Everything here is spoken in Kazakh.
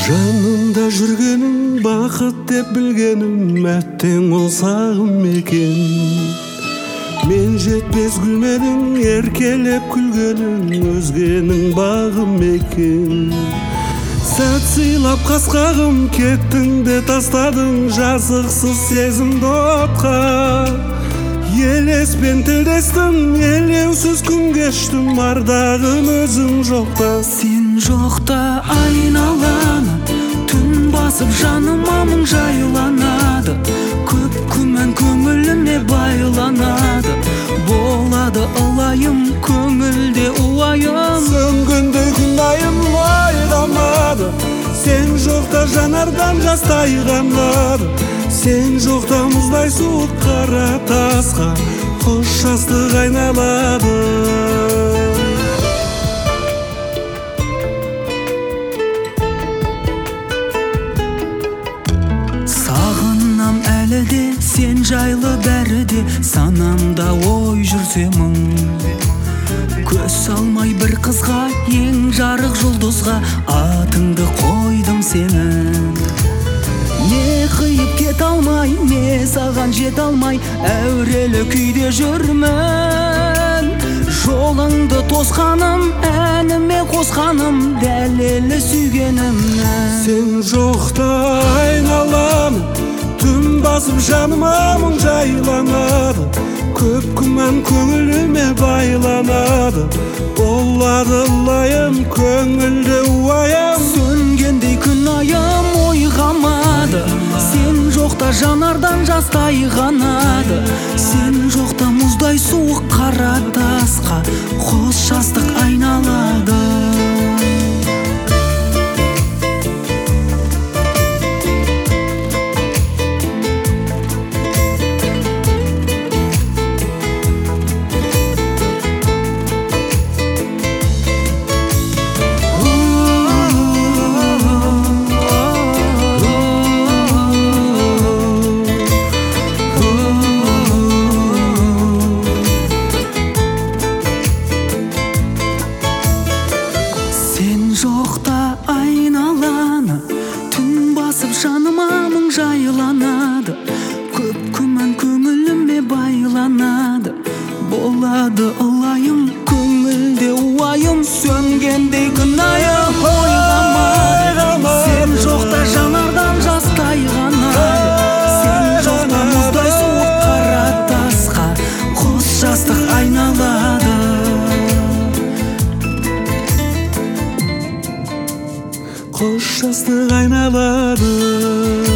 Жанымда жүргенің бақыт деп білгенім, әттең ол сағым екен. Мен жетпес гүлмедің еркелеп күлгенің, өзгенің бағым екен. Сәт сыйлап қасқағым, кеттің де тастадың жазықсыз сезімді отқа. Елеспен тілдестім, елеусіз күн кештім, ардағым өзің жоқта. Сен жоқта айналаны түн басып жаныма мұң жайланады. Көп күмән көңіліме байланады. Болады ылайым көңілде уайым. Сөнгенде күн айым ойламады. Сен жоқта жанардан жас тайғанады. Сен жоқта мұздай суық қара тасқа қош жастық айналады. Сағынам әлі де сен жайлы бәрі де, санамда ой жүрсе мұң. Көз салмай бір қызға, ең жарық жұлдызға, атыңды қойдым сенің. Не қиып кет алмай, не саған жет алмай, әурелі күйде жүрмін. Жолыңды тосқаным, әніме қосқаным, дәлелі сүйгенімнің. Сен жоқта айналам, түн басып жаныма мұң жайланады. Көп күмән көңіліме байланады. Болады лайым көңілде уайым. Сөнгендей күн айым ойғамады. Сен жоқта жанардан жас тайғанады. Сен жоқта мұздай суық қара тасқа қос жастық айналады. Жоқта айналаны түн басып жаныма мұң жайланады. Көп күмән көңіліме байланады. Болады ылайым көңілде уайым. Сөнгендей күн айым ойламады. Сен жоқта жанардан жас тайғанады. Сен жоқта мұздай суық қара тасқа қос жастық айналады. Қош жастық айналады.